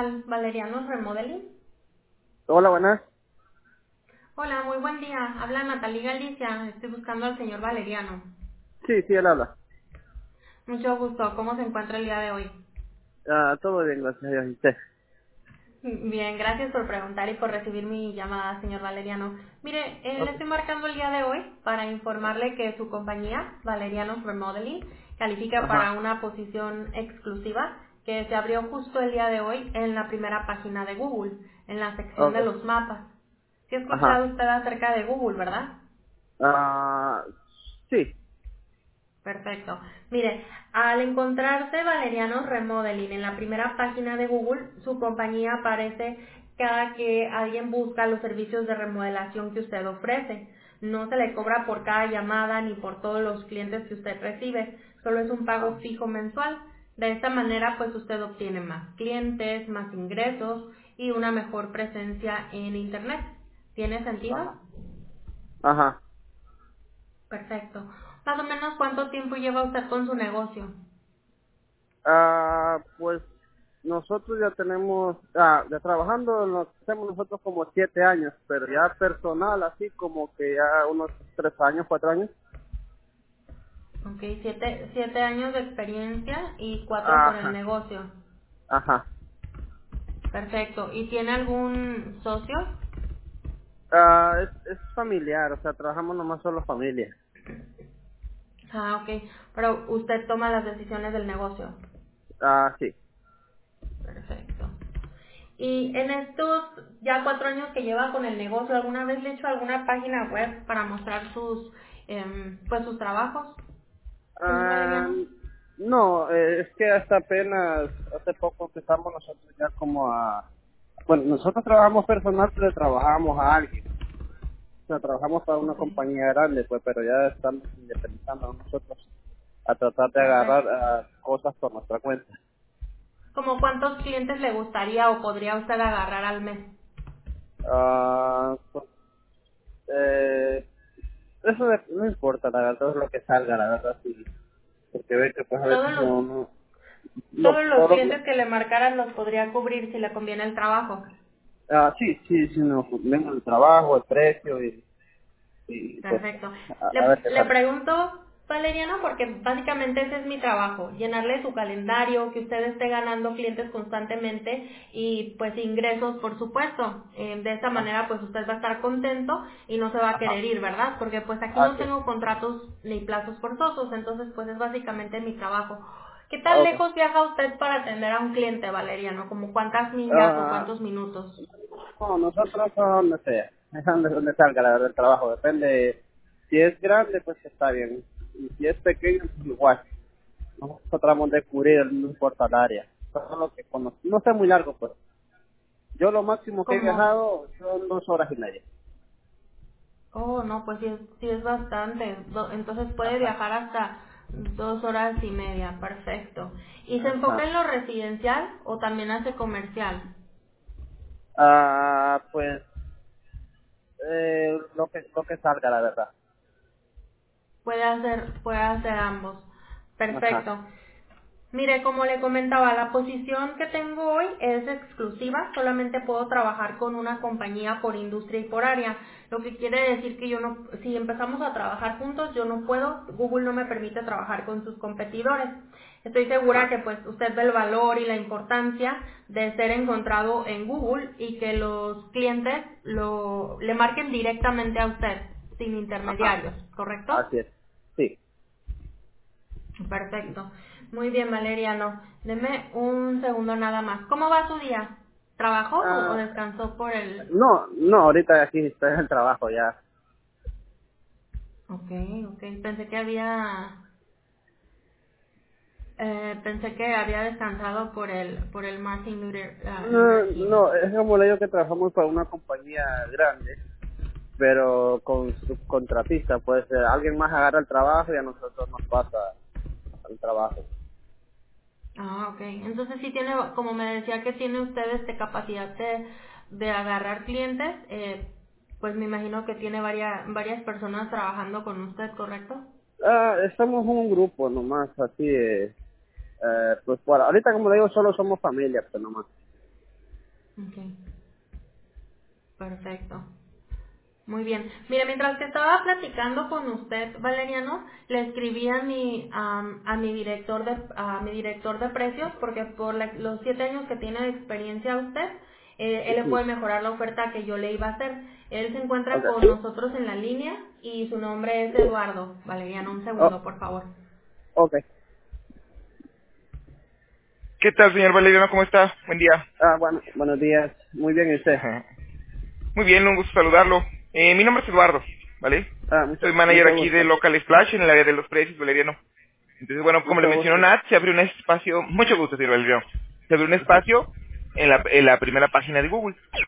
tal? Valeriano Remodeling. Hola, buenas. Hola, muy buen día. Habla Natalie Galicia. Estoy buscando al señor Valeriano. Sí, sí, él habla. Mucho gusto. ¿Cómo se encuentra el día de hoy? Todo bien, gracias a Dios. ¿Y usted? Bien, gracias por preguntar y por recibir mi llamada, señor Valeriano. Mire, le Ok. estoy marcando el día de hoy para informarle que su compañía, Valeriano Remodeling, califica para Ajá. una posición exclusiva que se abrió justo el día de hoy en la primera página de Google, en la sección Ok. de los mapas. ¿Sí ha Ajá. escuchado usted acerca de Google, verdad? Ah, sí. Perfecto. Mire, al encontrarse Valeriano Remodeling en la primera página de Google, su compañía aparece cada que alguien busca los servicios de remodelación que usted ofrece. No se le cobra por cada llamada ni por todos los clientes que usted recibe, solo es un pago fijo mensual. De esta manera, pues usted obtiene más clientes, más ingresos y una mejor presencia en Internet. ¿Tiene sentido? Ajá. Ajá. Perfecto. Más o menos, ¿cuánto tiempo lleva usted con su negocio? Pues nosotros ya tenemos, ya trabajando, lo hacemos nosotros como 7 años, pero ya personal, así como que ya unos 3 años, 4 años. Ok, siete años de experiencia y 4 con el Ajá. negocio. Ajá. Perfecto. ¿Y tiene algún socio? Es familiar, o sea, trabajamos nomás solo familia. Ah, ok. Pero usted toma las decisiones del negocio. Sí. Perfecto. Y en estos ya 4 años que lleva con el negocio, ¿alguna vez le he hecho alguna página web para mostrar pues sus trabajos, señor Ah, Valeriano? no, es que hasta apenas, hace poco empezamos nosotros ya como bueno, nosotros trabajamos personal, pero trabajamos a alguien. O sea, trabajamos para una Ok, compañía grande, pues, pero ya estamos independizando nosotros a tratar de agarrar perfecto. cosas por nuestra cuenta. ¿Como cuántos clientes le gustaría o podría usted agarrar al mes? Pues, eh, eso no importa, la verdad, es lo que salga, la verdad, sí. Porque ve que pues a Todos veces los no, Todos los todo clientes que le marcaran los podría cubrir si le conviene el trabajo. sí, sí, sí, nos vemos el trabajo, el precio y pues Perfecto. a ver qué Le sale. pregunto, Valeriano, porque básicamente ese es mi trabajo, llenarle su calendario, que usted esté ganando clientes constantemente y pues ingresos, por supuesto. De esta Ah, manera pues usted va a estar contento y no se va a ajá, querer ir, ¿verdad? Porque pues aquí no así es. tengo contratos ni plazos forzosos, entonces pues es básicamente mi trabajo. ¿Qué tan Ok. lejos viaja usted para atender a un cliente, Valeriano? ¿Como cuántas millas o Ah, cuántos minutos? no, nosotros a donde sea, es donde salga la verdad el trabajo, depende. Si es grande, pues está bien. Y si es pequeño, pues igual. Nosotros tratamos de cubrir, no importa el área. Todo lo que no sé muy largo, pues. Yo lo máximo que he Como viajado son 2 horas y media. Oh, no, pues sí es bastante. Entonces puede Ajá. viajar hasta 2 horas y media, perfecto. ¿Y se enfoca Ajá. en lo residencial o también hace comercial? Pues lo que salga, la verdad. Puede hacer ambos. Ajá. Perfecto. Mire, como le comentaba, la posición que tengo hoy es exclusiva, solamente puedo trabajar con una compañía por industria y por área, lo que quiere decir que yo no, si empezamos a trabajar juntos, yo no puedo, Google no me permite trabajar con sus competidores. Estoy segura Ajá. que pues usted ve el valor y la importancia de ser encontrado en Google y que los clientes le marquen directamente a usted, sin Ajá. intermediarios, ¿correcto? Así es. Sí. Perfecto. Muy bien, Valeriano. Deme un segundo nada más. ¿Cómo va su día? ¿Trabajó o Ah, descansó por el...? no, ahorita aquí estoy en el trabajo ya. Ok, ok. Pensé que había descansado por el Martin Luther King. No, es como le digo que trabajamos para una compañía grande, pero con subcontratista, pues alguien más agarra el trabajo y a nosotros nos pasa el trabajo. Ah, ok. Entonces sí tiene, como me decía que tiene usted capacidad de agarrar clientes, pues me imagino que tiene varias personas trabajando con usted, ¿correcto? Estamos en un grupo nomás, así, pues ahorita como le digo, solo somos familia, pues nomás. Ok, perfecto. Muy bien. Mire, mientras que estaba platicando con usted, Valeriano, le escribí a mi director de precios, porque por los 7 años que tiene de experiencia usted, él le Sí. puede mejorar la oferta que yo le iba a hacer. Él se encuentra Ok. con nosotros en la línea y su nombre es Eduardo. Valeriano, un Oh, segundo, por favor. ok. ¿Qué tal, señor Valeriano? ¿Cómo está? Buen día. Bueno, buenos días. Muy bien, ¿y usted? Ajá. Muy bien, un gusto saludarlo. Mi nombre es Eduardo, ¿vale? Mucho, Soy manager mucho aquí de gusto. Local Splash en el área de los precios, Valeriano. Entonces, bueno, como le Mucho mencionó gusto. Nat, se abrió un espacio, mucho gusto, señor Valeriano. Se abrió un Ajá. espacio en la primera página de Google.